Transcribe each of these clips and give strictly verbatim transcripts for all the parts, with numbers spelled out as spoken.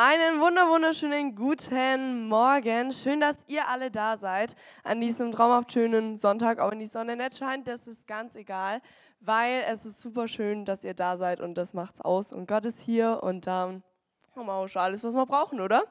Einen wunder wunderschönen guten Morgen. Schön, dass ihr alle da seid an diesem traumhaft schönen Sonntag, auch wenn die Sonne nicht scheint. Das ist ganz egal, weil es ist super schön, dass ihr da seid und das macht's aus. Und Gott ist hier und dann haben wir auch schon alles, was wir brauchen, oder?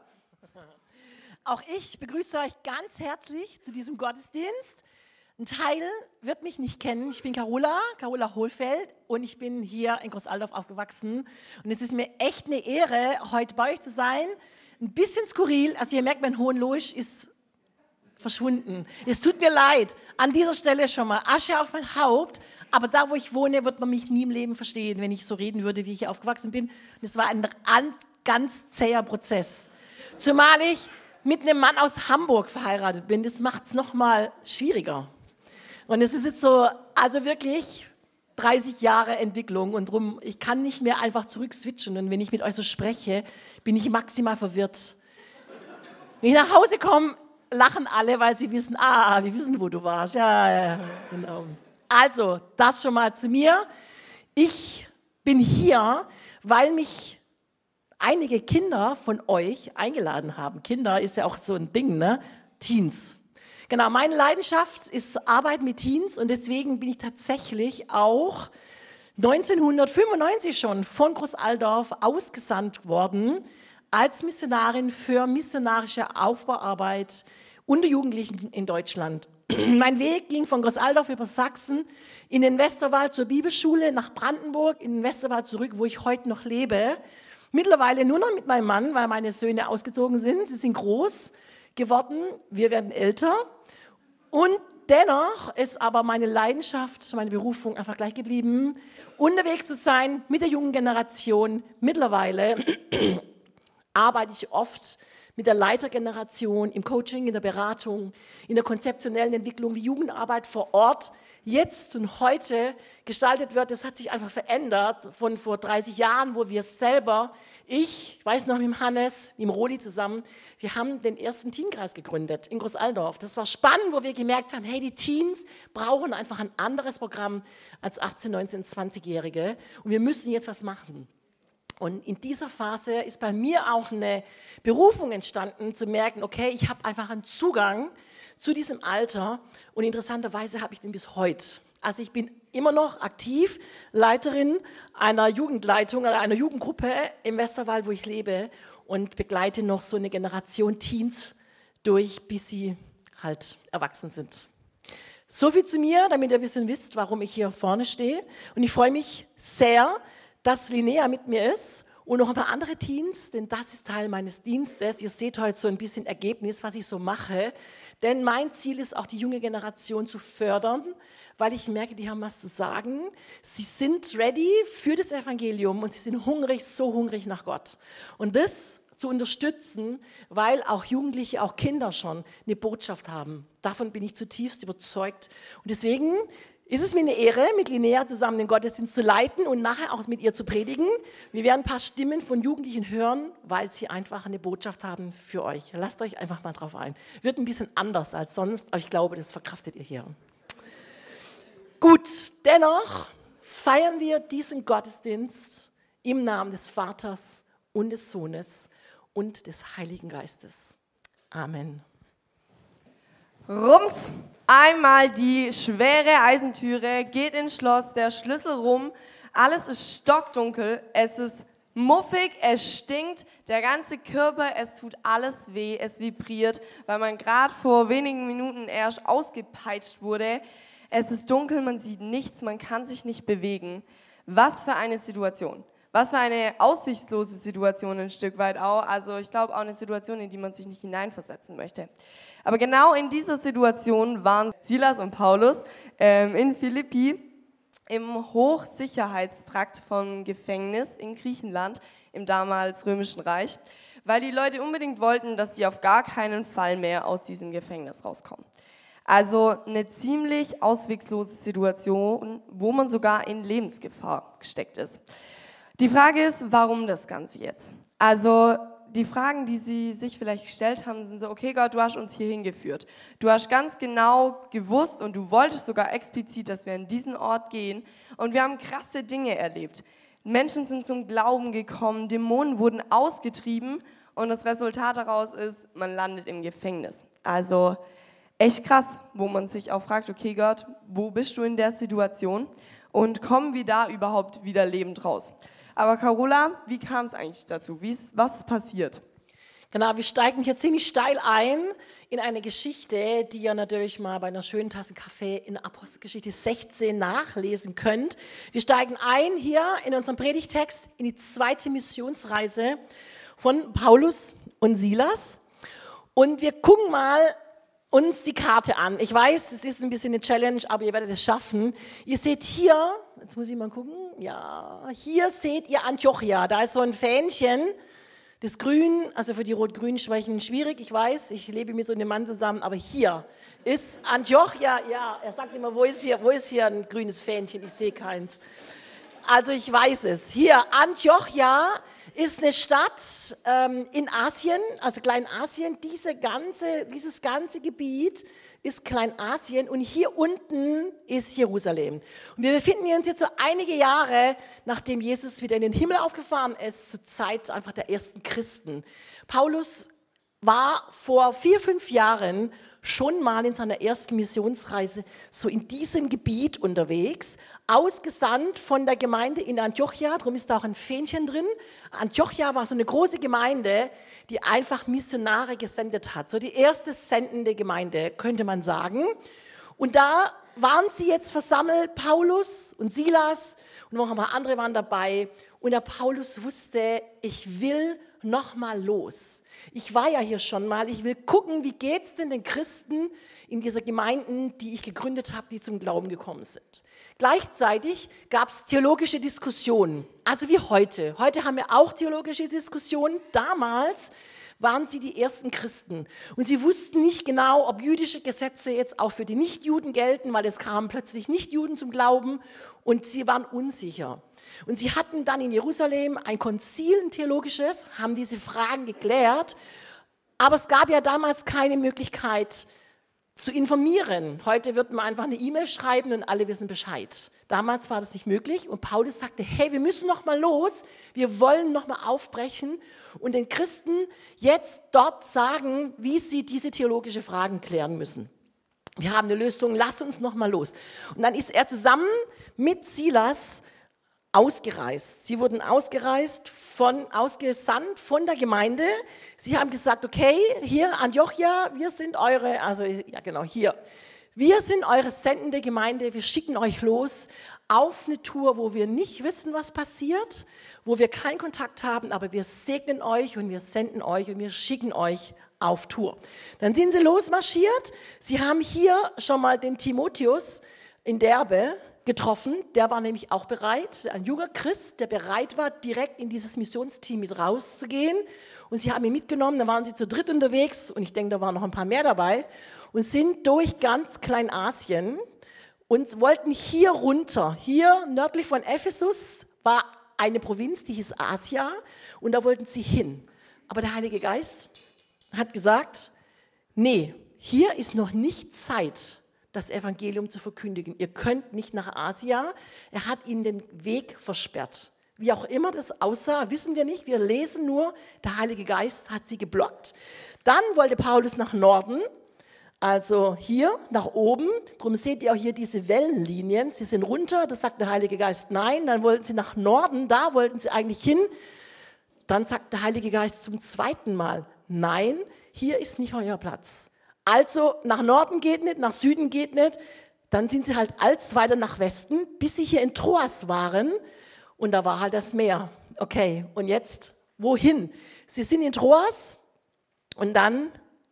Auch ich begrüße euch ganz herzlich zu diesem Gottesdienst. Ein Teil wird mich nicht kennen. Ich bin Carola, Carola Hohlfeld und ich bin hier in Großaldorf aufgewachsen. Und es ist mir echt eine Ehre, heute bei euch zu sein. Ein bisschen skurril, also ihr merkt, mein Hohenloisch ist verschwunden. Es tut mir leid, an dieser Stelle schon mal Asche auf mein Haupt, aber da, wo ich wohne, wird man mich nie im Leben verstehen, wenn ich so reden würde, wie ich hier aufgewachsen bin. Und es war ein ganz zäher Prozess. Zumal ich mit einem Mann aus Hamburg verheiratet bin, das macht es noch mal schwieriger. Und es ist jetzt so, also wirklich dreißig Jahre Entwicklung und drum, ich kann nicht mehr einfach zurückswitchen und wenn ich mit euch so spreche, bin ich maximal verwirrt. Wenn ich nach Hause komme, lachen alle, weil sie wissen, ah, wir wissen, wo du warst. Ja, ja, genau. Also, das schon mal zu mir. Ich bin hier, weil mich einige Kinder von euch eingeladen haben. Kinder ist ja auch so ein Ding, ne? Teens. Genau, meine Leidenschaft ist Arbeit mit Teens und deswegen bin ich tatsächlich auch neunzehnhundertfünfundneunzig schon von Großaldorf ausgesandt worden als Missionarin für missionarische Aufbauarbeit unter Jugendlichen in Deutschland. Mein Weg ging von Großaldorf über Sachsen in den Westerwald zur Bibelschule, nach Brandenburg, in den Westerwald zurück, wo ich heute noch lebe. Mittlerweile nur noch mit meinem Mann, weil meine Söhne ausgezogen sind. Sie sind groß geworden, wir werden älter. Und dennoch ist aber meine Leidenschaft, meine Berufung einfach gleich geblieben, unterwegs zu sein mit der jungen Generation. Mittlerweile arbeite ich oft mit der Leitergeneration im Coaching, in der Beratung, in der konzeptionellen Entwicklung, wie Jugendarbeit vor Ort jetzt und heute gestaltet wird. Das hat sich einfach verändert von vor dreißig Jahren, wo wir selber, ich weiß noch mit dem Hannes, mit dem Roli zusammen, wir haben den ersten Teenkreis gegründet in Großaldorf. Das war spannend, wo wir gemerkt haben, hey, die Teens brauchen einfach ein anderes Programm als achtzehn-, neunzehn-, zwanzigjährige und wir müssen jetzt was machen. Und in dieser Phase ist bei mir auch eine Berufung entstanden, zu merken, okay, ich habe einfach einen Zugang zu diesem Alter und interessanterweise habe ich den bis heute. Also ich bin immer noch aktiv Leiterin einer Jugendleitung oder einer Jugendgruppe im Westerwald, wo ich lebe und begleite noch so eine Generation Teens durch, bis sie halt erwachsen sind. So viel zu mir, damit ihr ein bisschen wisst, warum ich hier vorne stehe. Und ich freue mich sehr, dass Linnea mit mir ist und noch ein paar andere Teens, denn das ist Teil meines Dienstes. Ihr seht heute so ein bisschen Ergebnis, was ich so mache. Denn mein Ziel ist auch, die junge Generation zu fördern, weil ich merke, die haben was zu sagen. Sie sind ready für das Evangelium und sie sind hungrig, so hungrig nach Gott. Und das zu unterstützen, weil auch Jugendliche, auch Kinder schon eine Botschaft haben. Davon bin ich zutiefst überzeugt. Und deswegen ist es mir eine Ehre, mit Linnea zusammen den Gottesdienst zu leiten und nachher auch mit ihr zu predigen. Wir werden ein paar Stimmen von Jugendlichen hören, weil sie einfach eine Botschaft haben für euch. Lasst euch einfach mal drauf ein. Wird ein bisschen anders als sonst, aber ich glaube, das verkraftet ihr hier. Gut, dennoch feiern wir diesen Gottesdienst im Namen des Vaters und des Sohnes und des Heiligen Geistes. Amen. Rums, einmal die schwere Eisentüre, geht ins Schloss, der Schlüssel rum, alles ist stockdunkel, es ist muffig, es stinkt, der ganze Körper, es tut alles weh, es vibriert, weil man gerade vor wenigen Minuten erst ausgepeitscht wurde. Es ist dunkel, man sieht nichts, man kann sich nicht bewegen. Was für eine Situation. Was für eine aussichtslose Situation ein Stück weit auch. Also ich glaube auch eine Situation, in die man sich nicht hineinversetzen möchte. Aber genau in dieser Situation waren Silas und Paulus ähm, in Philippi im Hochsicherheitstrakt vom Gefängnis in Griechenland im damals Römischen Reich, weil die Leute unbedingt wollten, dass sie auf gar keinen Fall mehr aus diesem Gefängnis rauskommen. Also eine ziemlich auswegslose Situation, wo man sogar in Lebensgefahr gesteckt ist. Die Frage ist, warum das Ganze jetzt? Also die Fragen, die sie sich vielleicht gestellt haben, sind so, okay Gott, du hast uns hier hingeführt. Du hast ganz genau gewusst und du wolltest sogar explizit, dass wir an diesen Ort gehen. Und wir haben krasse Dinge erlebt. Menschen sind zum Glauben gekommen, Dämonen wurden ausgetrieben und das Resultat daraus ist, man landet im Gefängnis. Also echt krass, wo man sich auch fragt, okay Gott, wo bist du in der Situation und kommen wir da überhaupt wieder lebend raus? Aber Carola, wie kam es eigentlich dazu? Wie ist, was ist passiert? Genau, wir steigen hier ziemlich steil ein in eine Geschichte, die ihr natürlich mal bei einer schönen Tasse Kaffee in Apostelgeschichte sechzehn nachlesen könnt. Wir steigen ein hier in unserem Predigtext in die zweite Missionsreise von Paulus und Silas. Und wir gucken mal uns die Karte an. Ich weiß, es ist ein bisschen eine Challenge, aber ihr werdet es schaffen. Ihr seht hier, jetzt muss ich mal gucken, ja, hier seht ihr Antiochia. Da ist so ein Fähnchen. Das Grün, also für die Rot-Grün-Schwächen schwierig, ich weiß, ich lebe mit so einem Mann zusammen, aber hier ist Antiochia, ja, er sagt immer, wo ist hier, wo ist hier ein grünes Fähnchen, ich sehe keins. Also ich weiß es, hier Antiochia ist eine Stadt ähm, in Asien, also Kleinasien, diese ganze, dieses ganze Gebiet ist Kleinasien und hier unten ist Jerusalem. Und wir befinden uns jetzt so einige Jahre, nachdem Jesus wieder in den Himmel aufgefahren ist, zur Zeit einfach der ersten Christen. Paulus war vor vier, fünf Jahren schon mal in seiner ersten Missionsreise so in diesem Gebiet unterwegs, ausgesandt von der Gemeinde in Antiochia, darum ist da auch ein Fähnchen drin. Antiochia war so eine große Gemeinde, die einfach Missionare gesendet hat, so die erste sendende Gemeinde, könnte man sagen. Und da waren sie jetzt versammelt, Paulus und Silas und noch ein paar andere waren dabei. Und der Paulus wusste, ich will noch mal los. Ich war ja hier schon mal, ich will gucken, wie geht's denn den Christen in dieser Gemeinden, die ich gegründet habe, die zum Glauben gekommen sind. Gleichzeitig gab es theologische Diskussionen, also wie heute. Heute haben wir auch theologische Diskussionen. Damals waren sie die ersten Christen und sie wussten nicht genau, ob jüdische Gesetze jetzt auch für die Nichtjuden gelten, weil es kamen plötzlich Nichtjuden zum Glauben und sie waren unsicher. Und sie hatten dann in Jerusalem ein Konzil, ein theologisches, haben diese Fragen geklärt, aber es gab ja damals keine Möglichkeit zu informieren. Heute wird man einfach eine E-Mail schreiben und alle wissen Bescheid. Damals war das nicht möglich und Paulus sagte, hey, wir müssen noch mal los, wir wollen noch mal aufbrechen und den Christen jetzt dort sagen, wie sie diese theologischen Fragen klären müssen. Wir haben eine Lösung, lass uns noch mal los. Und dann ist er zusammen mit Silas ausgereist. Sie wurden ausgereist, von, ausgesandt von der Gemeinde. Sie haben gesagt, okay, hier Antiochia, wir sind eure, also ja genau, hier. Wir sind eure sendende Gemeinde, wir schicken euch los auf eine Tour, wo wir nicht wissen, was passiert, wo wir keinen Kontakt haben, aber wir segnen euch und wir senden euch und wir schicken euch auf Tour. Dann sind sie losmarschiert. Sie haben hier schon mal den Timotheus in Derbe getroffen, der war nämlich auch bereit, ein junger Christ, der bereit war, direkt in dieses Missionsteam mit rauszugehen. Und sie haben ihn mitgenommen, da waren sie zu dritt unterwegs und ich denke, da waren noch ein paar mehr dabei und sind durch ganz Kleinasien und wollten hier runter. Hier nördlich von Ephesus war eine Provinz, die hieß Asia und da wollten sie hin. Aber der Heilige Geist hat gesagt, nee, hier ist noch nicht Zeit, das Evangelium zu verkündigen. Ihr könnt nicht nach Asia. Er hat ihnen den Weg versperrt. Wie auch immer das aussah, wissen wir nicht. Wir lesen nur, der Heilige Geist hat sie geblockt. Dann wollte Paulus nach Norden, also hier nach oben. Darum seht ihr auch hier diese Wellenlinien. Sie sind runter, das sagt der Heilige Geist nein. Dann wollten sie nach Norden, da wollten sie eigentlich hin. Dann sagt der Heilige Geist zum zweiten Mal nein, hier ist nicht euer Platz. Also nach Norden geht nicht, nach Süden geht nicht. Dann sind sie halt als weiter nach Westen, bis sie hier in Troas waren. Und da war halt das Meer. Okay, und jetzt wohin? Sie sind in Troas und dann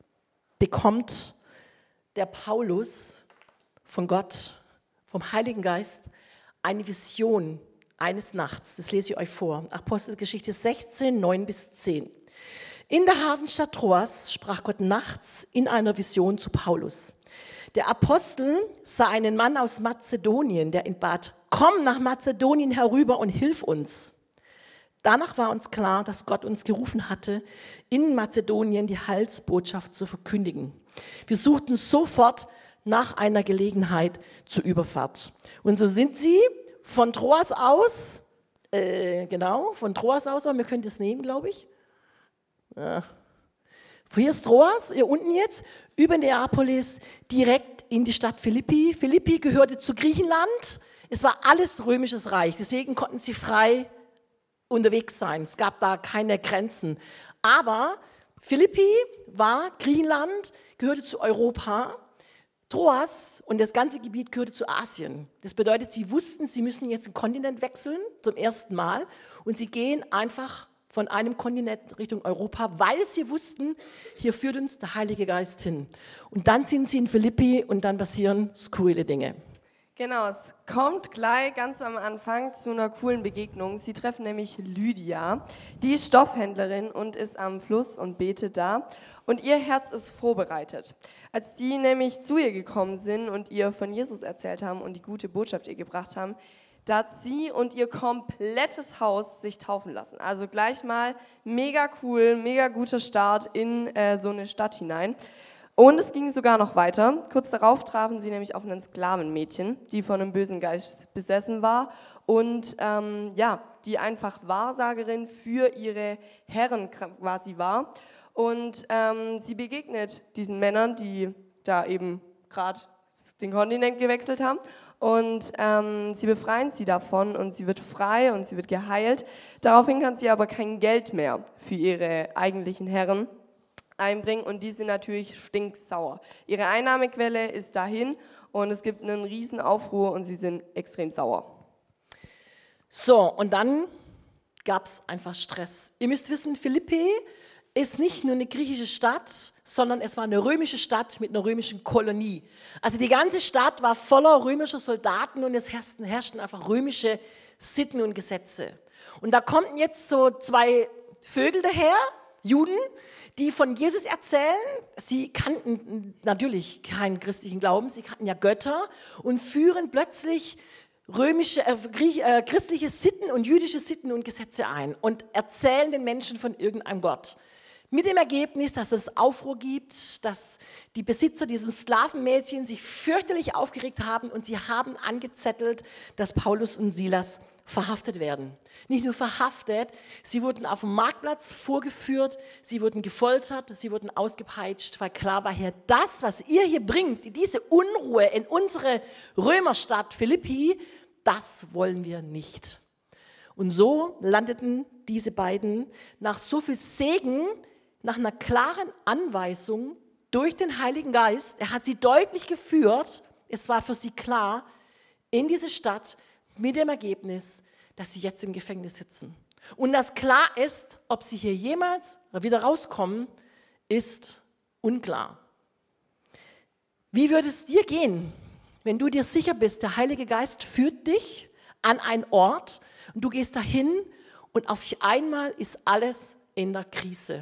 bekommt der Paulus von Gott, vom Heiligen Geist, eine Vision eines Nachts. Das lese ich euch vor. Apostelgeschichte sechzehn, neun bis zehn. In der Hafenstadt Troas sprach Gott nachts in einer Vision zu Paulus. Der Apostel sah einen Mann aus Mazedonien, der ihn bat, komm nach Mazedonien herüber und hilf uns. Danach war uns klar, dass Gott uns gerufen hatte, in Mazedonien die Heilsbotschaft zu verkündigen. Wir suchten sofort nach einer Gelegenheit zur Überfahrt. Und so sind sie von Troas aus, äh, genau, von Troas aus, aber wir können das nehmen, glaube ich. Ja. Hier ist Troas, hier unten jetzt, über Neapolis, direkt in die Stadt Philippi. Philippi gehörte zu Griechenland. Es war alles römisches Reich, deswegen konnten sie frei unterwegs sein. Es gab da keine Grenzen. Aber Philippi war Griechenland, gehörte zu Europa. Troas und das ganze Gebiet gehörte zu Asien. Das bedeutet, sie wussten, sie müssen jetzt den Kontinent wechseln, zum ersten Mal. Und sie gehen einfach von einem Kontinent Richtung Europa, weil sie wussten, hier führt uns der Heilige Geist hin. Und dann sind sie in Philippi und dann passieren skurrile Dinge. Genau, es kommt gleich ganz am Anfang zu einer coolen Begegnung. Sie treffen nämlich Lydia, die ist Stoffhändlerin und ist am Fluss und betet da. Und ihr Herz ist vorbereitet. Als die nämlich zu ihr gekommen sind und ihr von Jesus erzählt haben und die gute Botschaft ihr gebracht haben, da hat sie und ihr komplettes Haus sich taufen lassen. Also gleich mal mega cool, mega guter Start in äh, so eine Stadt hinein. Und es ging sogar noch weiter. Kurz darauf trafen sie nämlich auf ein Sklavenmädchen, die von einem bösen Geist besessen war und ähm, ja, die einfach Wahrsagerin für ihre Herren quasi war. Und ähm, sie begegnet diesen Männern, die da eben gerade den Kontinent gewechselt haben. Und ähm, sie befreien sie davon und sie wird frei und sie wird geheilt. Daraufhin kann sie aber kein Geld mehr für ihre eigentlichen Herren einbringen und die sind natürlich stinksauer. Ihre Einnahmequelle ist dahin und es gibt einen riesen Aufruhr und sie sind extrem sauer. So, und dann gab es einfach Stress. Ihr müsst wissen, Philippi ist nicht nur eine griechische Stadt, sondern es war eine römische Stadt mit einer römischen Kolonie. Also die ganze Stadt war voller römischer Soldaten und es herrschten, herrschten einfach römische Sitten und Gesetze. Und da kommen jetzt so zwei Vögel daher, Juden, die von Jesus erzählen. Sie kannten natürlich keinen christlichen Glauben, sie kannten ja Götter und führen plötzlich römische, äh, Griech, äh, christliche Sitten und jüdische Sitten und Gesetze ein und erzählen den Menschen von irgendeinem Gott. Mit dem Ergebnis, dass es Aufruhr gibt, dass die Besitzer dieses Sklavenmädchen sich fürchterlich aufgeregt haben und sie haben angezettelt, dass Paulus und Silas verhaftet werden. Nicht nur verhaftet, sie wurden auf dem Marktplatz vorgeführt, sie wurden gefoltert, sie wurden ausgepeitscht, weil klar war, Herr, das, was ihr hier bringt, diese Unruhe in unsere Römerstadt Philippi, das wollen wir nicht. Und so landeten diese beiden nach so viel Segen, nach einer klaren Anweisung durch den Heiligen Geist, er hat sie deutlich geführt, es war für sie klar, in diese Stadt, mit dem Ergebnis, dass sie jetzt im Gefängnis sitzen. Und dass klar ist, ob sie hier jemals wieder rauskommen, ist unklar. Wie würde es dir gehen, wenn du dir sicher bist, der Heilige Geist führt dich an einen Ort und du gehst dahin und auf einmal ist alles in der Krise?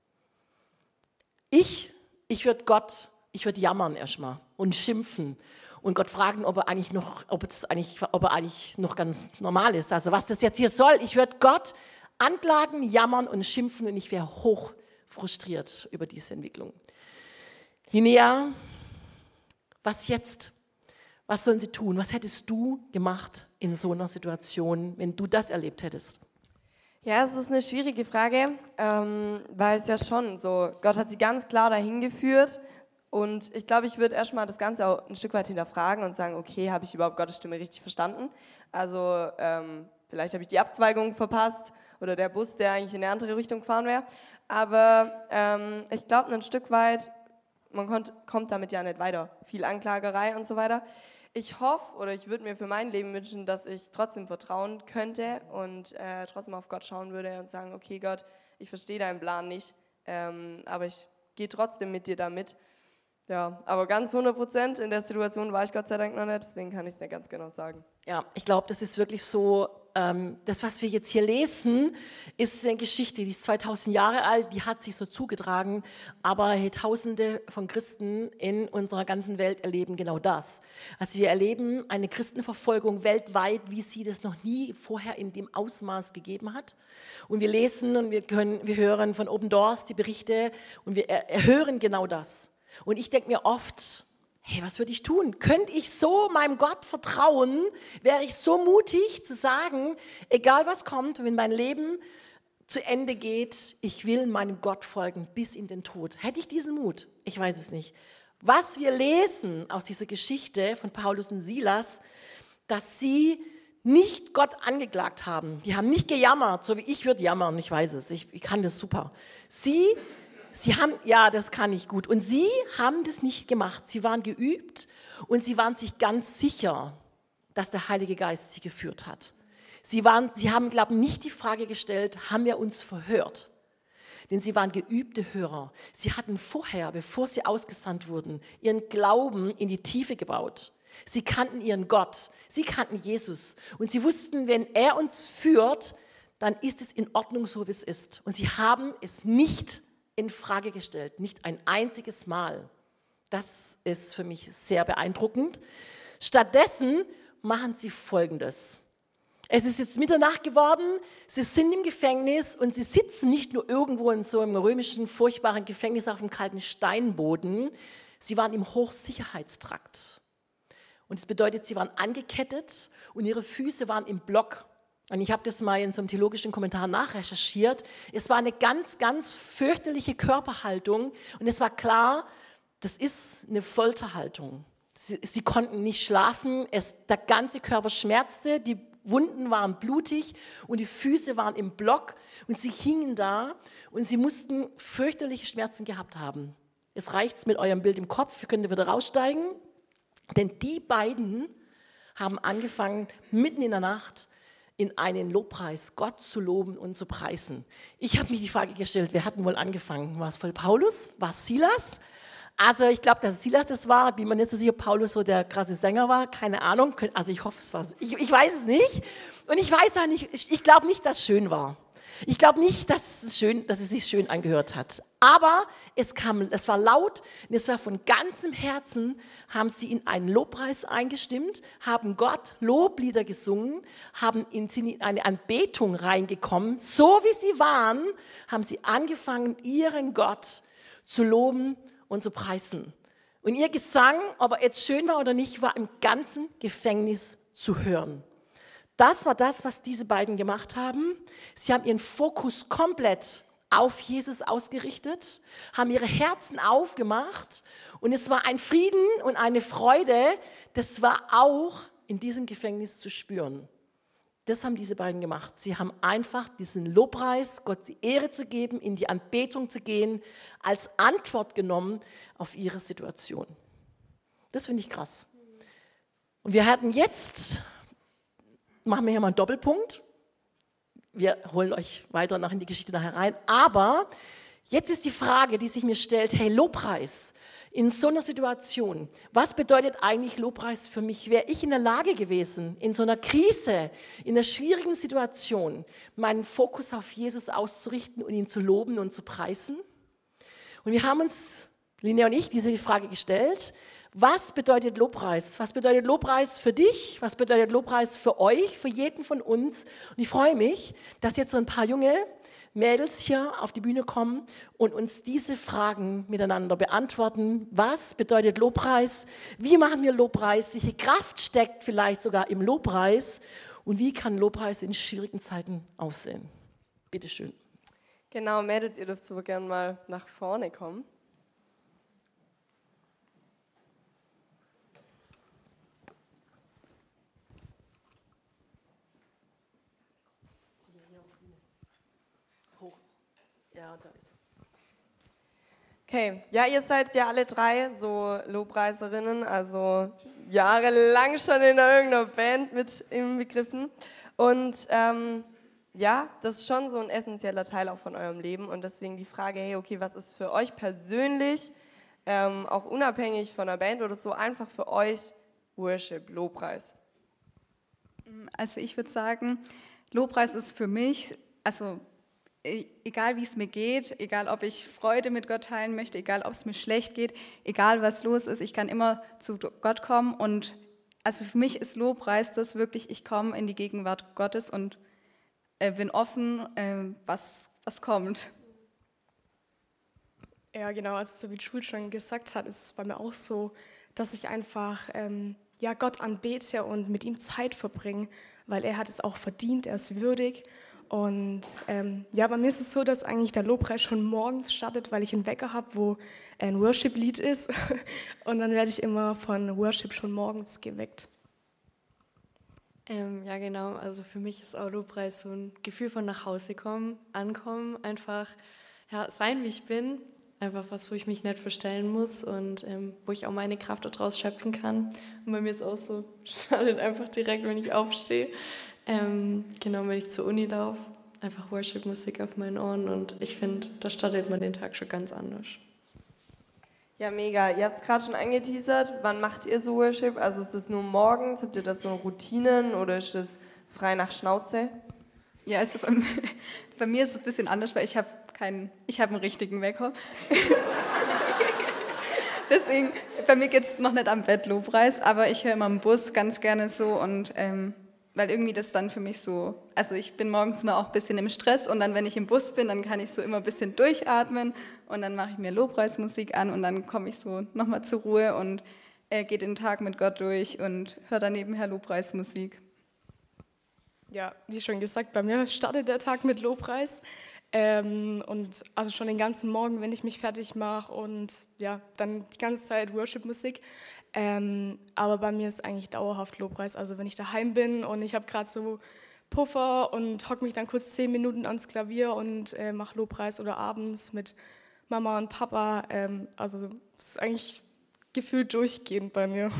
Ich, ich würde Gott, ich würde jammern erstmal und schimpfen. Und Gott fragen, ob er eigentlich noch, ob es eigentlich, ob er eigentlich noch ganz normal ist. Also was das jetzt hier soll. Ich würde Gott anklagen, jammern und schimpfen und ich wäre hoch frustriert über diese Entwicklung. Linnea, was jetzt? Was sollen sie tun? Was hättest du gemacht in so einer Situation, wenn du das erlebt hättest? Ja, es ist eine schwierige Frage, ähm, weil es ja schon so, Gott hat sie ganz klar dahin geführt. Und ich glaube, ich würde erstmal das Ganze auch ein Stück weit hinterfragen und sagen, okay, habe ich überhaupt Gottes Stimme richtig verstanden? Also ähm, vielleicht habe ich die Abzweigung verpasst oder der Bus, der eigentlich in eine andere Richtung gefahren wäre. Aber ähm, ich glaube ein Stück weit, man kommt, kommt damit ja nicht weiter. Viel Anklagerei und so weiter. Ich hoffe oder ich würde mir für mein Leben wünschen, dass ich trotzdem vertrauen könnte und äh, trotzdem auf Gott schauen würde und sagen, okay Gott, ich verstehe deinen Plan nicht, ähm, aber ich gehe trotzdem mit dir damit. Ja, aber ganz hundert Prozent in der Situation war ich Gott sei Dank noch nicht, deswegen kann ich es nicht ganz genau sagen. Ja, ich glaube, das ist wirklich so, ähm, das, was wir jetzt hier lesen, ist eine Geschichte, die ist zweitausend Jahre alt, die hat sich so zugetragen, aber hey, Tausende von Christen in unserer ganzen Welt erleben genau das. Also wir erleben eine Christenverfolgung weltweit, wie sie das noch nie vorher in dem Ausmaß gegeben hat. Und wir lesen und wir, können, wir hören von Open Doors die Berichte und wir er, hören genau das. Und ich denke mir oft, hey, was würde ich tun? Könnte ich so meinem Gott vertrauen? Wäre ich so mutig zu sagen, egal was kommt, wenn mein Leben zu Ende geht, ich will meinem Gott folgen bis in den Tod. Hätte ich diesen Mut? Ich weiß es nicht. Was wir lesen aus dieser Geschichte von Paulus und Silas, dass sie nicht Gott angeklagt haben. Die haben nicht gejammert, so wie ich würde jammern, ich weiß es, ich, ich kann das super. Sie, sie haben, ja, das kann ich gut. Und sie haben das nicht gemacht. Sie waren geübt und sie waren sich ganz sicher, dass der Heilige Geist sie geführt hat. Sie, waren, sie haben, glaube ich, nicht die Frage gestellt, haben wir uns verhört? Denn sie waren geübte Hörer. Sie hatten vorher, bevor sie ausgesandt wurden, ihren Glauben in die Tiefe gebaut. Sie kannten ihren Gott, sie kannten Jesus. Und sie wussten, wenn er uns führt, dann ist es in Ordnung, so wie es ist. Und sie haben es nicht in Frage gestellt, nicht ein einziges Mal. Das ist für mich sehr beeindruckend. Stattdessen machen sie Folgendes. Es ist jetzt Mitternacht geworden, sie sind im Gefängnis und sie sitzen nicht nur irgendwo in so einem römischen, furchtbaren Gefängnis auf dem kalten Steinboden, sie waren im Hochsicherheitstrakt. Und das bedeutet, sie waren angekettet und ihre Füße waren im Block. Und ich habe das mal in so einem theologischen Kommentar nachrecherchiert. Es war eine ganz, ganz fürchterliche Körperhaltung und es war klar, das ist eine Folterhaltung. Sie, sie konnten nicht schlafen, es, der ganze Körper schmerzte, die Wunden waren blutig und die Füße waren im Block und sie hingen da und sie mussten fürchterliche Schmerzen gehabt haben. Es reicht mit eurem Bild im Kopf, ihr könnt wieder raussteigen, denn die beiden haben angefangen, mitten in der Nacht in einen Lobpreis Gott zu loben und zu preisen. Ich habe mich die Frage gestellt, wer hat denn wohl angefangen? War es voll Paulus? War es Silas? Also ich glaube, dass Silas das war, bin mir nicht so sicher, ob Paulus so der krasse Sänger war, keine Ahnung. Also ich hoffe, es war, ich, ich weiß es nicht. Und ich weiß auch nicht, ich, ich glaube nicht, dass es schön war. Ich glaube nicht, dass es, schön, dass es sich schön angehört hat. Aber es kam, es war laut und es war von ganzem Herzen, haben sie in einen Lobpreis eingestimmt, haben Gott Loblieder gesungen, haben in, sind in eine Anbetung reingekommen. So wie sie waren, haben sie angefangen, ihren Gott zu loben und zu preisen. Und ihr Gesang, ob er jetzt schön war oder nicht, war im ganzen Gefängnis zu hören. Das war das, was diese beiden gemacht haben. Sie haben ihren Fokus komplett auf Jesus ausgerichtet, haben ihre Herzen aufgemacht und es war ein Frieden und eine Freude, das war auch in diesem Gefängnis zu spüren. Das haben diese beiden gemacht. Sie haben einfach diesen Lobpreis, Gott die Ehre zu geben, in die Anbetung zu gehen, als Antwort genommen auf ihre Situation. Das finde ich krass. Und wir hatten jetzt, machen wir hier mal einen Doppelpunkt. Wir holen euch weiter noch in die Geschichte nachher rein. Aber jetzt ist die Frage, die sich mir stellt, hey, Lobpreis, in so einer Situation, was bedeutet eigentlich Lobpreis für mich? Wäre ich in der Lage gewesen, in so einer Krise, in einer schwierigen Situation, meinen Fokus auf Jesus auszurichten und ihn zu loben und zu preisen? Und wir haben uns, Linnea und ich, diese Frage gestellt. Was bedeutet Lobpreis? Was bedeutet Lobpreis für dich? Was bedeutet Lobpreis für euch, für jeden von uns? Und ich freue mich, dass jetzt so ein paar junge Mädels hier auf die Bühne kommen und uns diese Fragen miteinander beantworten. Was bedeutet Lobpreis? Wie machen wir Lobpreis? Welche Kraft steckt vielleicht sogar im Lobpreis? Und wie kann Lobpreis in schwierigen Zeiten aussehen? Bitte schön. Genau, Mädels, ihr dürft so gerne mal nach vorne kommen. Ja, da ist es. Okay, ja, ihr seid ja alle drei so Lobpreiserinnen, also jahrelang schon in irgendeiner Band mit inbegriffen. Und ähm, ja, das ist schon so ein essentieller Teil auch von eurem Leben. Und deswegen die Frage, hey, okay, was ist für euch persönlich, ähm, auch unabhängig von der Band oder so, einfach für euch Worship, Lobpreis? Also ich würde sagen, Lobpreis ist für mich, also egal wie es mir geht, egal ob ich Freude mit Gott teilen möchte, egal ob es mir schlecht geht, egal was los ist, ich kann immer zu Gott kommen und also für mich ist Lobpreis das wirklich, ich komme in die Gegenwart Gottes und äh, bin offen, äh, was, was kommt. Ja, genau, also so wie Jules schon gesagt hat, ist es bei mir auch so, dass ich einfach ähm, ja, Gott anbete und mit ihm Zeit verbringe, weil er hat es auch verdient, er ist würdig. Und ähm, ja, bei mir ist es so, dass eigentlich der Lobpreis schon morgens startet, weil ich einen Wecker habe, wo ein Worship-Lied ist. Und dann werde ich immer von Worship schon morgens geweckt. Ähm, ja, genau. Also für mich ist auch Lobpreis so ein Gefühl von nach Hause kommen, ankommen, einfach ja, sein, wie ich bin. Einfach was, wo ich mich nicht verstellen muss und ähm, wo ich auch meine Kraft daraus schöpfen kann. Und bei mir ist auch so, startet einfach direkt, wenn ich aufstehe. Ähm, genau, wenn ich zur Uni laufe, einfach Worship-Musik auf meinen Ohren und ich finde, da startet man den Tag schon ganz anders. Ja, mega. Ihr habt es gerade schon angeteasert. Wann macht ihr so Worship? Also ist das nur morgens? Habt ihr das so Routinen oder ist das frei nach Schnauze? Ja, also bei, mir- bei mir ist es ein bisschen anders, weil ich habe keinen, ich habe einen richtigen Wecker. Deswegen, bei mir geht es noch nicht am Bett Lobpreis, aber ich höre immer im Bus ganz gerne so und ähm, weil irgendwie das dann für mich so, also ich bin morgens mal auch ein bisschen im Stress und dann, wenn ich im Bus bin, dann kann ich so immer ein bisschen durchatmen und dann mache ich mir Lobpreismusik an und dann komme ich so nochmal zur Ruhe und äh, gehe den Tag mit Gott durch und höre dann nebenher Lobpreismusik. Ja, wie schon gesagt, bei mir startet der Tag mit Lobpreis. Ähm, und also schon den ganzen Morgen, wenn ich mich fertig mache und ja, dann die ganze Zeit Worship-Musik. Ähm, aber bei mir ist eigentlich dauerhaft Lobpreis. Also wenn ich daheim bin und ich habe gerade so Puffer und hocke mich dann kurz zehn Minuten ans Klavier und äh, mache Lobpreis oder abends mit Mama und Papa. Ähm, also es ist eigentlich gefühlt durchgehend bei mir.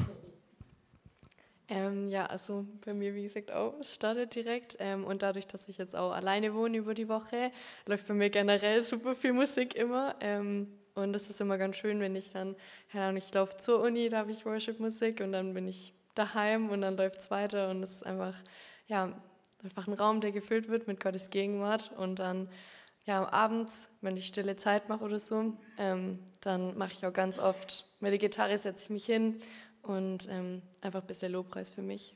Ähm, ja, also bei mir, wie gesagt, auch, es startet direkt. Ähm, und dadurch, dass ich jetzt auch alleine wohne über die Woche, läuft bei mir generell super viel Musik immer. Ähm, und das ist immer ganz schön, wenn ich dann, ja, ich laufe zur Uni, da habe ich Worship-Musik und dann bin ich daheim und dann läuft es weiter. Und es ist einfach, ja, einfach ein Raum, der gefüllt wird mit Gottes Gegenwart. Und dann, ja, abends, wenn ich stille Zeit mache oder so, ähm, dann mache ich auch ganz oft mit der Gitarre, setze ich mich hin und ähm, einfach ein bisschen Lobpreis für mich.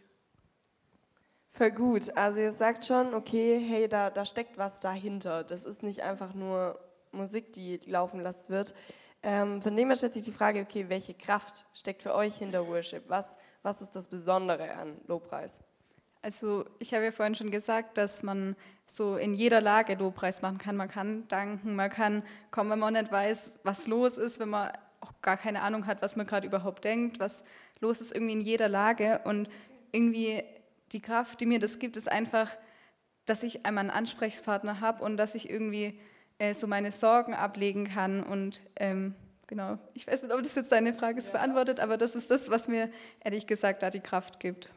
Voll gut. Also ihr sagt schon, okay, hey, da, da steckt was dahinter. Das ist nicht einfach nur Musik, die laufen lassen wird. Ähm, von dem her stellt sich die Frage, okay, welche Kraft steckt für euch hinter Worship? Was, was ist das Besondere an Lobpreis? Also ich habe ja vorhin schon gesagt, dass man so in jeder Lage Lobpreis machen kann. Man kann danken, man kann kommen, wenn man nicht weiß, was los ist, wenn man auch gar keine Ahnung hat, was man gerade überhaupt denkt, was los ist, irgendwie in jeder Lage. Und irgendwie die Kraft, die mir das gibt, ist einfach, dass ich einmal einen Ansprechpartner habe und dass ich irgendwie äh, so meine Sorgen ablegen kann. Und ähm, genau, ich weiß nicht, ob das jetzt deine Frage ist, beantwortet, aber das ist das, was mir ehrlich gesagt da die Kraft gibt.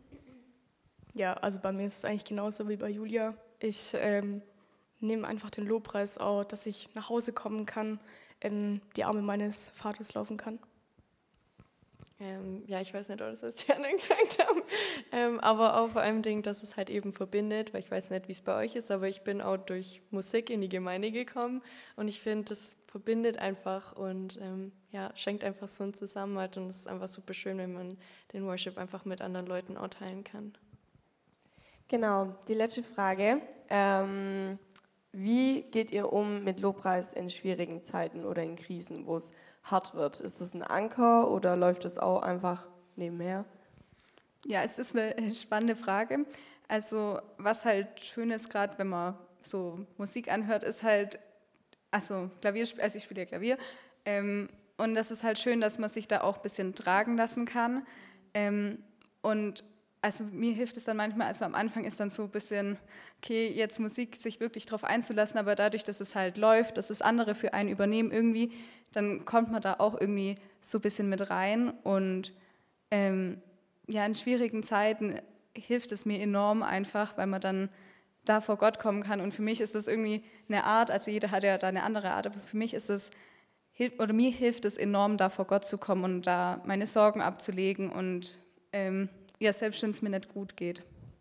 Ja, also bei mir ist es eigentlich genauso wie bei Julia. Ich ähm, nehme einfach den Lobpreis auch, dass ich nach Hause kommen kann, in die Arme meines Vaters laufen kann. Ähm, ja, ich weiß nicht, ob das was die anderen gesagt haben, ähm, aber auch vor allem Ding, dass es halt eben verbindet, weil ich weiß nicht, wie es bei euch ist, aber ich bin auch durch Musik in die Gemeinde gekommen und ich finde, das verbindet einfach und ähm, ja, schenkt einfach so einen Zusammenhalt und es ist einfach super schön, wenn man den Worship einfach mit anderen Leuten auch teilen kann. Genau, die letzte Frage. Ähm, wie geht ihr um mit Lobpreis in schwierigen Zeiten oder in Krisen, wo es hart wird? Ist das ein Anker oder läuft es auch einfach nebenher? Ja, es ist eine spannende Frage. Also was halt schön ist, gerade wenn man so Musik anhört, ist halt, also Klavier, also ich spiele ja Klavier, ähm, und das ist halt schön, dass man sich da auch ein bisschen tragen lassen kann. Ähm, und also mir hilft es dann manchmal, also am Anfang ist dann so ein bisschen, okay, jetzt Musik sich wirklich drauf einzulassen, aber dadurch, dass es halt läuft, dass es andere für einen übernehmen irgendwie, dann kommt man da auch irgendwie so ein bisschen mit rein und ähm, ja, in schwierigen Zeiten hilft es mir enorm einfach, weil man dann da vor Gott kommen kann und für mich ist das irgendwie eine Art, also jeder hat ja da eine andere Art, aber für mich ist es, oder mir hilft es enorm, da vor Gott zu kommen und da meine Sorgen abzulegen und ähm, ja, selbst wenn es mir nicht gut geht.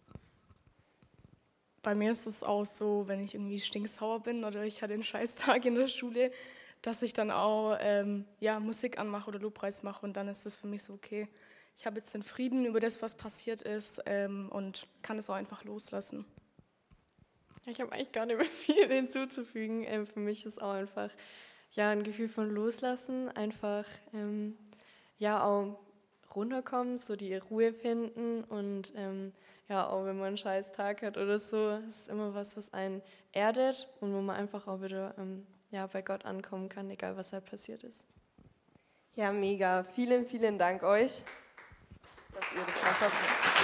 Bei mir ist es auch so, wenn ich irgendwie stinksauer bin oder ich hatte einen Scheißtag in der Schule, dass ich dann auch ähm, ja, Musik anmache oder Lobpreis mache und dann ist das für mich so, okay, ich habe jetzt den Frieden über das, was passiert ist ähm, und kann es auch einfach loslassen. Ja, ich habe eigentlich gar nicht mehr viel hinzuzufügen. Ähm, für mich ist auch einfach ja, ein Gefühl von Loslassen, einfach ähm, ja auch runterkommen, so die Ruhe finden und ähm, ja, auch wenn man einen scheiß Tag hat oder so, ist es immer was, was einen erdet und wo man einfach auch wieder ähm, ja, bei Gott ankommen kann, egal was halt passiert ist. Ja, mega. Vielen, vielen Dank euch, dass ihr das gemacht habt.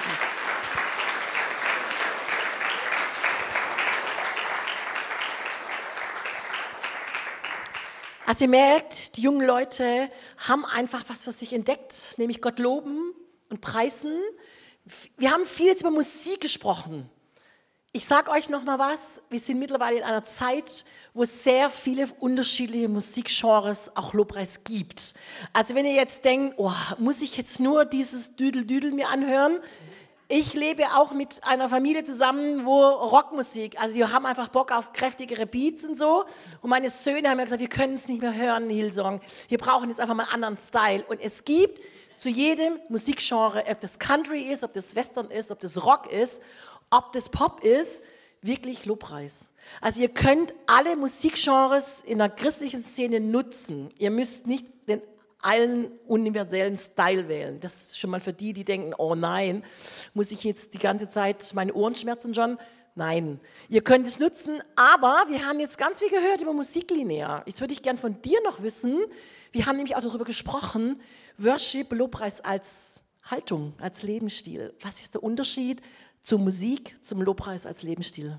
Also ihr merkt, die jungen Leute haben einfach was für sich entdeckt, nämlich Gott loben und preisen. Wir haben viel jetzt über Musik gesprochen. Ich sage euch noch mal was, wir sind mittlerweile in einer Zeit, wo es sehr viele unterschiedliche Musikgenres, auch Lobpreis gibt. Also wenn ihr jetzt denkt, oh, muss ich jetzt nur dieses Düdel-Düdel mir anhören? Ich lebe auch mit einer Familie zusammen, wo Rockmusik, also die haben einfach Bock auf kräftigere Beats und so. Und meine Söhne haben mir gesagt, wir können es nicht mehr hören, Hillsong. Wir brauchen jetzt einfach mal einen anderen Style. Und es gibt zu jedem Musikgenre, ob das Country ist, ob das Western ist, ob das Rock ist, ob das Pop ist, wirklich Lobpreis. Also ihr könnt alle Musikgenres in der christlichen Szene nutzen. Ihr müsst nicht den allen universellen Style wählen. Das ist schon mal für die, die denken, oh nein, muss ich jetzt die ganze Zeit meine Ohren schmerzen schon? Nein, ihr könnt es nutzen, aber wir haben jetzt ganz viel gehört über Musiklinear. Jetzt würde ich gern von dir noch wissen, wir haben nämlich auch darüber gesprochen, Worship, Lobpreis als Haltung, als Lebensstil. Was ist der Unterschied zur Musik, zum Lobpreis als Lebensstil?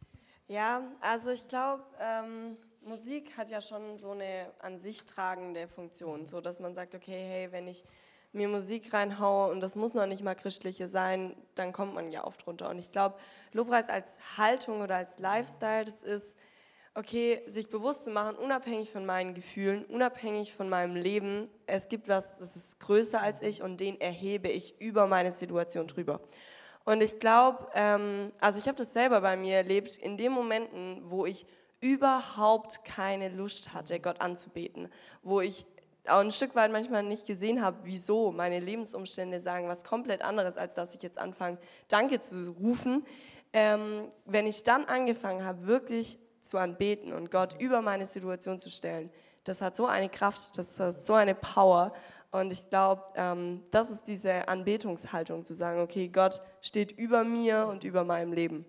Ja, also ich glaube, ähm, Musik hat ja schon so eine an sich tragende Funktion, so dass man sagt, okay, hey, wenn ich mir Musik reinhaue und das muss noch nicht mal christliche sein, dann kommt man ja oft drunter. Und ich glaube, Lobpreis als Haltung oder als Lifestyle, das ist, okay, sich bewusst zu machen, unabhängig von meinen Gefühlen, unabhängig von meinem Leben, es gibt was, das ist größer als ich und den erhebe ich über meine Situation drüber. Und ich glaube, ähm, also ich habe das selber bei mir erlebt, in den Momenten, wo ich überhaupt keine Lust hatte, Gott anzubeten, wo ich auch ein Stück weit manchmal nicht gesehen habe, wieso meine Lebensumstände sagen was komplett anderes, als dass ich jetzt anfange, Danke zu rufen. Ähm, wenn ich dann angefangen habe, wirklich zu anbeten und Gott über meine Situation zu stellen, das hat so eine Kraft, das hat so eine Power. Und ich glaube, ähm, das ist diese Anbetungshaltung, zu sagen, okay, Gott steht über mir und über meinem Leben.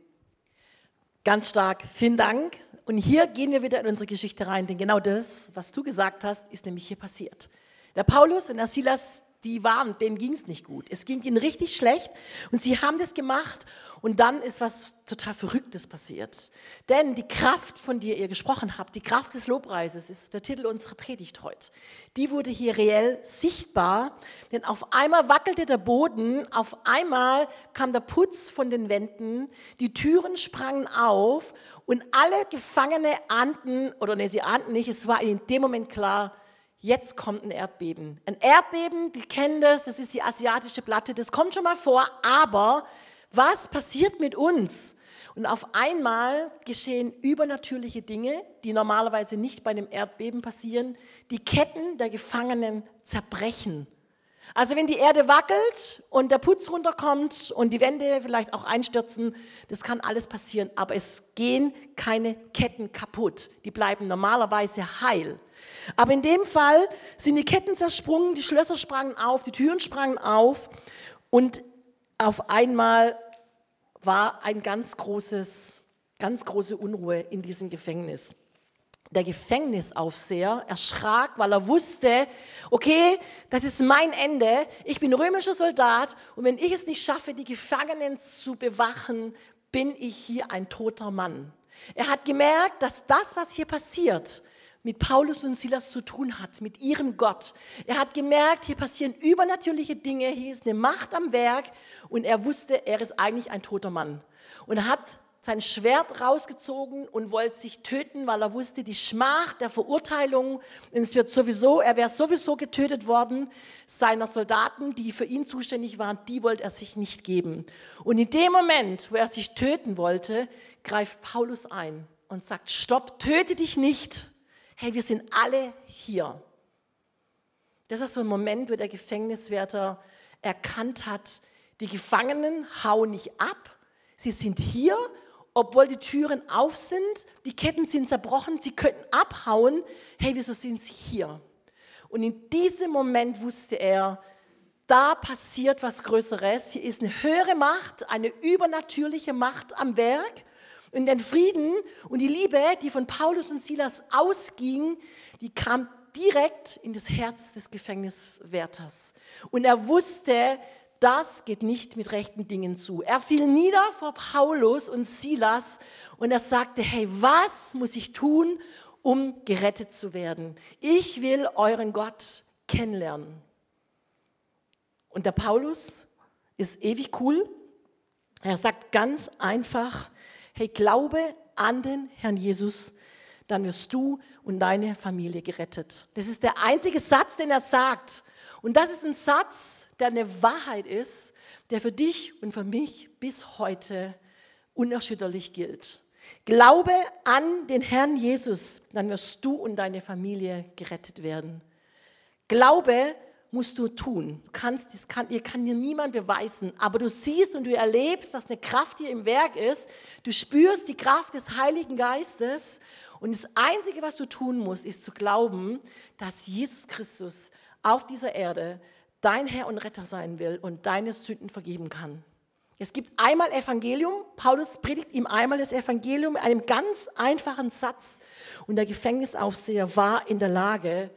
Ganz stark, vielen Dank. Und hier gehen wir wieder in unsere Geschichte rein, denn genau das, was du gesagt hast, ist nämlich hier passiert. Der Paulus und der Silas, die waren, denen ging es nicht gut. Es ging ihnen richtig schlecht und sie haben das gemacht und dann ist was total Verrücktes passiert. Denn die Kraft, von der ihr gesprochen habt, die Kraft des Lobpreises, ist der Titel unserer Predigt heute. Die wurde hier reell sichtbar, denn auf einmal wackelte der Boden, auf einmal kam der Putz von den Wänden, die Türen sprangen auf und alle Gefangene ahnten, oder ne, sie ahnten nicht, es war in dem Moment klar, jetzt kommt ein Erdbeben. Ein Erdbeben, die kennen das, das ist die asiatische Platte, das kommt schon mal vor, aber was passiert mit uns? Und auf einmal geschehen übernatürliche Dinge, die normalerweise nicht bei einem Erdbeben passieren. Die Ketten der Gefangenen zerbrechen. Also wenn die Erde wackelt und der Putz runterkommt und die Wände vielleicht auch einstürzen, das kann alles passieren, aber es gehen keine Ketten kaputt. Die bleiben normalerweise heil. Aber in dem Fall sind die Ketten zersprungen, die Schlösser sprangen auf, die Türen sprangen auf und auf einmal war ein ganz großes, ganz große Unruhe in diesem Gefängnis. Der Gefängnisaufseher erschrak, weil er wusste, okay, das ist mein Ende, ich bin römischer Soldat und wenn ich es nicht schaffe, die Gefangenen zu bewachen, bin ich hier ein toter Mann. Er hat gemerkt, dass das, was hier passiert, mit Paulus und Silas zu tun hat, mit ihrem Gott. Er hat gemerkt, hier passieren übernatürliche Dinge, hier ist eine Macht am Werk und er wusste, er ist eigentlich ein toter Mann. Und er hat sein Schwert rausgezogen und wollte sich töten, weil er wusste, die Schmach der Verurteilung, und es wird sowieso, er wäre sowieso getötet worden, seiner Soldaten, die für ihn zuständig waren, die wollte er sich nicht geben. Und in dem Moment, wo er sich töten wollte, greift Paulus ein und sagt, stopp, töte dich nicht. Hey, wir sind alle hier. Das ist so ein Moment, wo der Gefängniswärter erkannt hat, die Gefangenen hauen nicht ab, sie sind hier, obwohl die Türen auf sind, die Ketten sind zerbrochen, sie könnten abhauen. Hey, wieso sind sie hier? Und in diesem Moment wusste er, da passiert was Größeres. Hier ist eine höhere Macht, eine übernatürliche Macht am Werk. Und den Frieden und die Liebe, die von Paulus und Silas ausging, die kam direkt in das Herz des Gefängniswärters. Und er wusste, das geht nicht mit rechten Dingen zu. Er fiel nieder vor Paulus und Silas und er sagte, hey, was muss ich tun, um gerettet zu werden? Ich will euren Gott kennenlernen. Und der Paulus ist ewig cool. Er sagt ganz einfach, hey, glaube an den Herrn Jesus, dann wirst du und deine Familie gerettet. Das ist der einzige Satz, den er sagt. Und das ist ein Satz, der eine Wahrheit ist, der für dich und für mich bis heute unerschütterlich gilt. Glaube an den Herrn Jesus, dann wirst du und deine Familie gerettet werden. Glaube musst du tun. Du kannst, das kann, ihr kann dir niemand beweisen, aber du siehst und du erlebst, dass eine Kraft hier im Werk ist. Du spürst die Kraft des Heiligen Geistes und das Einzige, was du tun musst, ist zu glauben, dass Jesus Christus auf dieser Erde dein Herr und Retter sein will und deine Sünden vergeben kann. Es gibt einmal Evangelium, Paulus predigt ihm einmal das Evangelium mit einem ganz einfachen Satz und der Gefängnisaufseher war in der Lage,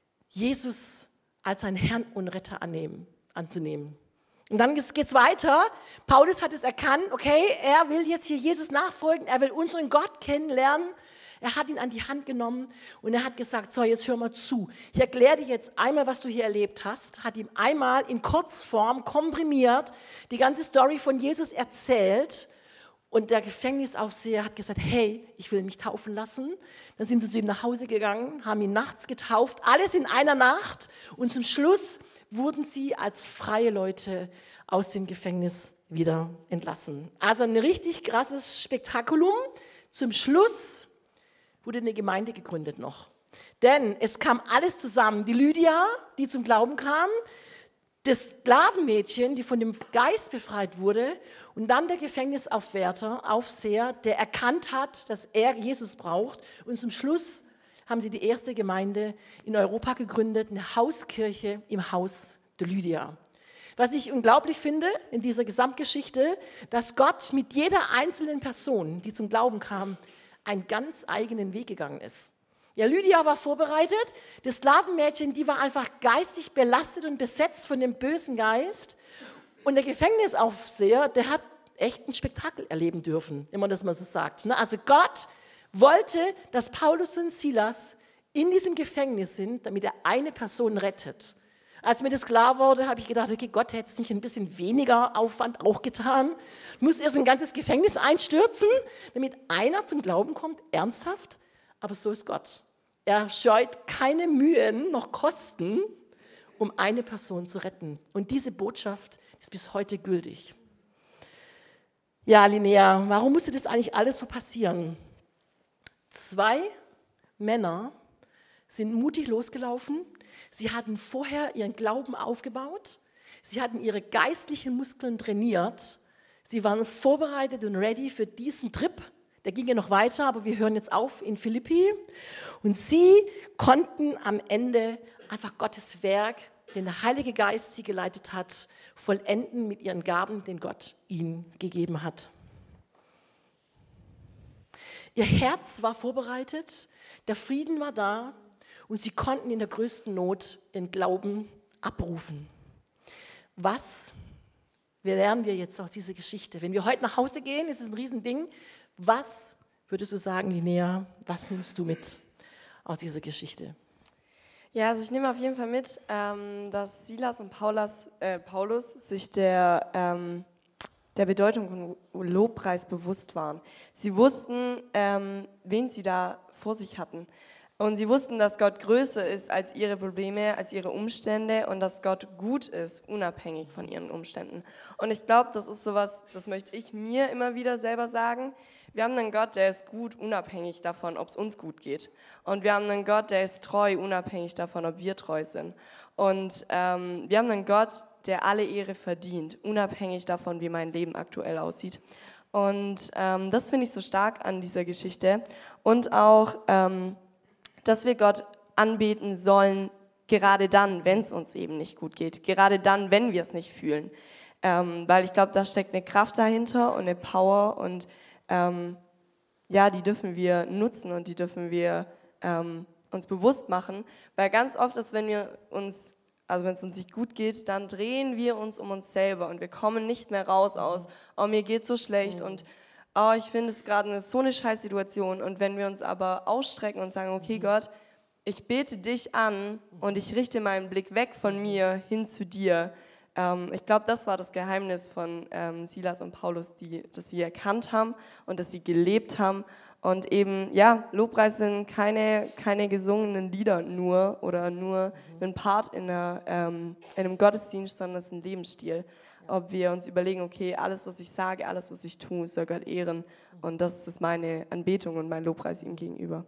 Jesus als seinen Herrn und Retter annehmen, anzunehmen. Und dann geht es weiter. Paulus hat es erkannt, okay, er will jetzt hier Jesus nachfolgen, er will unseren Gott kennenlernen. Er hat ihn an die Hand genommen und er hat gesagt, so, jetzt hör mal zu. Ich erkläre dir jetzt einmal, was du hier erlebt hast. Hat ihm einmal in Kurzform komprimiert die ganze Story von Jesus erzählt. Und der Gefängnisaufseher hat gesagt, hey, ich will mich taufen lassen. Dann sind sie zu ihm nach Hause gegangen, haben ihn nachts getauft, alles in einer Nacht. Und zum Schluss wurden sie als freie Leute aus dem Gefängnis wieder entlassen. Also ein richtig krasses Spektakulum. Zum Schluss wurde eine Gemeinde gegründet noch. Denn es kam alles zusammen. Die Lydia, die zum Glauben kam, das Sklavenmädchen, die von dem Geist befreit wurde, und dann der Gefängnisaufwärter, Aufseher, der erkannt hat, dass er Jesus braucht. Und zum Schluss haben sie die erste Gemeinde in Europa gegründet, eine Hauskirche im Haus der Lydia. Was ich unglaublich finde in dieser Gesamtgeschichte, dass Gott mit jeder einzelnen Person, die zum Glauben kam, einen ganz eigenen Weg gegangen ist. Ja, Lydia war vorbereitet, das Sklavenmädchen, die war einfach geistig belastet und besetzt von dem bösen Geist. Und der Gefängnisaufseher, der hat echt ein Spektakel erleben dürfen, wenn man das mal so sagt. Also Gott wollte, dass Paulus und Silas in diesem Gefängnis sind, damit er eine Person rettet. Als mir das klar wurde, habe ich gedacht, okay, Gott hätte es nicht ein bisschen weniger Aufwand auch getan. Muss erst ein ganzes Gefängnis einstürzen, damit einer zum Glauben kommt, ernsthaft. Aber so ist Gott. Er scheut keine Mühen noch Kosten, um eine Person zu retten. Und diese Botschaft ist bis heute gültig. Ja, Linnea, warum musste das eigentlich alles so passieren? Zwei Männer sind mutig losgelaufen. Sie hatten vorher ihren Glauben aufgebaut. Sie hatten ihre geistlichen Muskeln trainiert. Sie waren vorbereitet und ready für diesen Trip. Der ging ja noch weiter, aber wir hören jetzt auf in Philippi. Und sie konnten am Ende einfach Gottes Werk, den der Heilige Geist sie geleitet hat, vollenden mit ihren Gaben, den Gott ihnen gegeben hat. Ihr Herz war vorbereitet, der Frieden war da und sie konnten in der größten Not ihren Glauben abrufen. Was lernen wir jetzt aus dieser Geschichte? Wenn wir heute nach Hause gehen, ist es ein Riesending. Was würdest du sagen, Linnea, was nimmst du mit aus dieser Geschichte? Ja, also ich nehme auf jeden Fall mit, ähm, dass Silas und Paulus, äh, Paulus sich der, ähm, der Bedeutung von Lobpreis bewusst waren. Sie wussten, ähm, wen sie da vor sich hatten. Und sie wussten, dass Gott größer ist als ihre Probleme, als ihre Umstände und dass Gott gut ist, unabhängig von ihren Umständen. Und ich glaube, das ist sowas, das möchte ich mir immer wieder selber sagen. Wir haben einen Gott, der ist gut, unabhängig davon, ob es uns gut geht. Und wir haben einen Gott, der ist treu, unabhängig davon, ob wir treu sind. Und ähm, wir haben einen Gott, der alle Ehre verdient, unabhängig davon, wie mein Leben aktuell aussieht. Und ähm, das finde ich so stark an dieser Geschichte. Und auch, ähm, dass wir Gott anbeten sollen, gerade dann, wenn es uns eben nicht gut geht, gerade dann, wenn wir es nicht fühlen. Ähm, weil ich glaube, da steckt eine Kraft dahinter und eine Power und ähm, ja, die dürfen wir nutzen und die dürfen wir ähm, uns bewusst machen, weil ganz oft ist, wenn wir uns, also wenn es uns nicht gut geht, dann drehen wir uns um uns selber und wir kommen nicht mehr raus aus, oh, mir geht's so schlecht und oh, ich finde es gerade eine, so eine Scheißsituation. Und wenn wir uns aber ausstrecken und sagen, okay Gott, ich bete dich an und ich richte meinen Blick weg von mir hin zu dir. Ähm, ich glaube, das war das Geheimnis von ähm, Silas und Paulus, die, dass sie erkannt haben und dass sie gelebt haben. Und eben, ja, Lobpreis sind keine, keine gesungenen Lieder nur oder nur ein Part in, einer, ähm, in einem Gottesdienst, sondern es ist ein Lebensstil. Ob wir uns überlegen, okay, alles, was ich sage, alles, was ich tue, soll Gott ehren. Und das ist meine Anbetung und mein Lobpreis ihm gegenüber.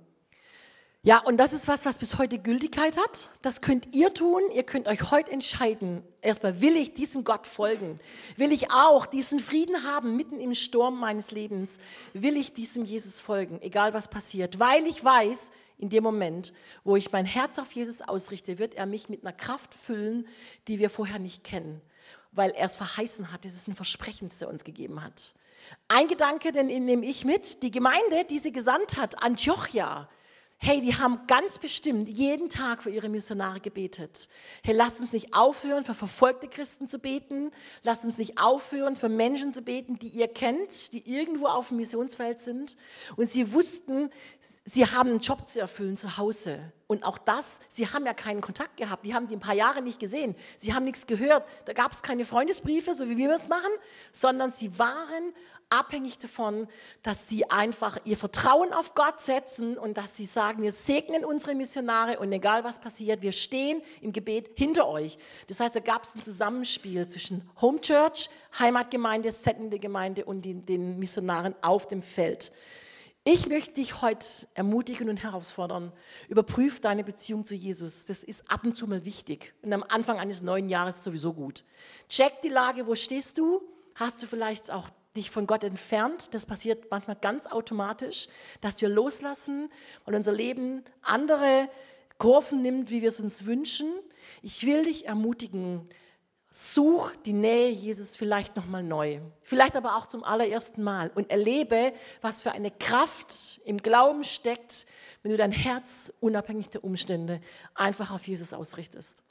Ja, und das ist was, was bis heute Gültigkeit hat. Das könnt ihr tun. Ihr könnt euch heute entscheiden. Erstmal, will ich diesem Gott folgen? Will ich auch diesen Frieden haben mitten im Sturm meines Lebens? Will ich diesem Jesus folgen, egal was passiert? Weil ich weiß, in dem Moment, wo ich mein Herz auf Jesus ausrichte, wird er mich mit einer Kraft füllen, die wir vorher nicht kennen. Weil er es verheißen hat, das ist ein Versprechen, das er uns gegeben hat. Ein Gedanke, den nehme ich mit, die Gemeinde, die sie gesandt hat, Antiochia, hey, die haben ganz bestimmt jeden Tag für ihre Missionare gebetet. Hey, lasst uns nicht aufhören, für verfolgte Christen zu beten. Lasst uns nicht aufhören, für Menschen zu beten, die ihr kennt, die irgendwo auf dem Missionsfeld sind. Und sie wussten, sie haben einen Job zu erfüllen zu Hause. Und auch das, sie haben ja keinen Kontakt gehabt. Die haben sie ein paar Jahre nicht gesehen. Sie haben nichts gehört. Da gab es keine Freundesbriefe, so wie wir es machen, sondern sie waren abhängig davon, dass sie einfach ihr Vertrauen auf Gott setzen und dass sie sagen, wir segnen unsere Missionare und egal was passiert, wir stehen im Gebet hinter euch. Das heißt, da gab es ein Zusammenspiel zwischen Home Church, Heimatgemeinde, sendende Gemeinde und den, den Missionaren auf dem Feld. Ich möchte dich heute ermutigen und herausfordern, überprüf deine Beziehung zu Jesus. Das ist ab und zu mal wichtig und am Anfang eines neuen Jahres sowieso gut. Check die Lage, wo stehst du? Hast du vielleicht auch dich von Gott entfernt? Das passiert manchmal ganz automatisch, dass wir loslassen, weil unser Leben andere Kurven nimmt, wie wir es uns wünschen. Ich will dich ermutigen, such die Nähe Jesus vielleicht nochmal neu, vielleicht aber auch zum allerersten Mal und erlebe, was für eine Kraft im Glauben steckt, wenn du dein Herz unabhängig der Umstände einfach auf Jesus ausrichtest.